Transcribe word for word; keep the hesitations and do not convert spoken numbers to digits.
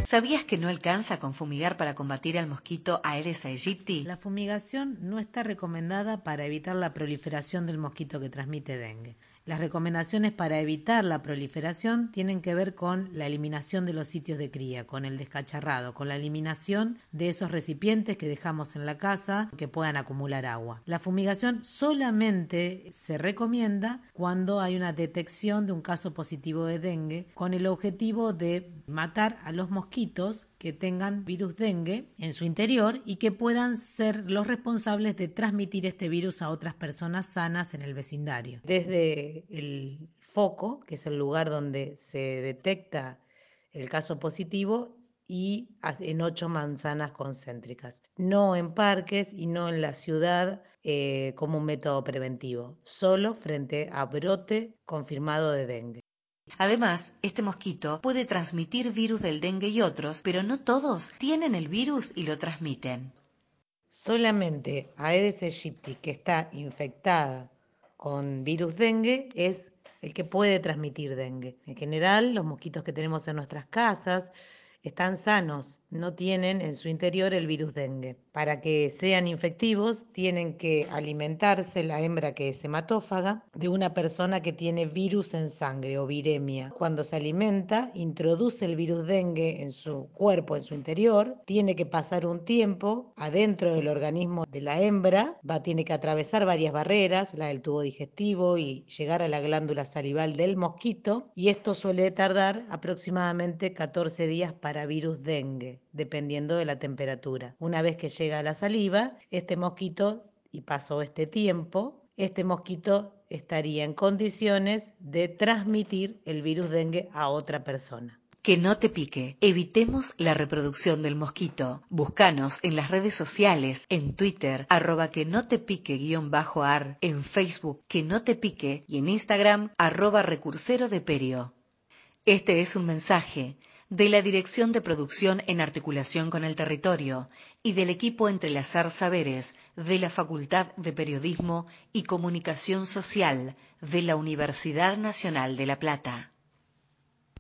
¿Sabías que no alcanza con fumigar para combatir al mosquito Aedes aegypti? La fumigación no está recomendada para evitar la proliferación del mosquito que transmite dengue. Las recomendaciones para evitar la proliferación tienen que ver con la eliminación de los sitios de cría, con el descacharrado, con la eliminación de esos recipientes que dejamos en la casa que puedan acumular agua. La fumigación solamente se recomienda cuando hay una detección de un caso positivo de dengue, con el objetivo de matar a los mosquitos que tengan virus dengue en su interior y que puedan ser los responsables de transmitir este virus a otras personas sanas en el vecindario. Desde el foco, que es el lugar donde se detecta el caso positivo, y en ocho manzanas concéntricas. No en parques y no en la ciudad eh, como un método preventivo, solo frente a brote confirmado de dengue. Además, este mosquito puede transmitir virus del dengue y otros, pero no todos tienen el virus y lo transmiten. Solamente Aedes aegypti, que está infectada con virus dengue, es el que puede transmitir dengue. En general, los mosquitos que tenemos en nuestras casas están sanos, no tienen en su interior el virus dengue. Para que sean infectivos, tienen que alimentarse la hembra, que es hematófaga, de una persona que tiene virus en sangre o viremia. Cuando se alimenta, introduce el virus dengue en su cuerpo, en su interior, tiene que pasar un tiempo adentro del organismo de la hembra, va, tiene que atravesar varias barreras, la del tubo digestivo, y llegar a la glándula salival del mosquito, y esto suele tardar aproximadamente catorce días para virus dengue, dependiendo de la temperatura. Una vez que llega a la saliva, este mosquito, y pasó este tiempo, este mosquito estaría en condiciones de transmitir el virus dengue a otra persona. Que no te pique. Evitemos la reproducción del mosquito. Búscanos en las redes sociales, en Twitter, arroba que no te pique guión bajo ar, en Facebook, que no te pique, y en Instagram, arroba recursero de Perio. Este es un mensaje de la Dirección de Producción en articulación con el territorio y del equipo Entrelazar Saberes de la Facultad de Periodismo y Comunicación Social de la Universidad Nacional de La Plata.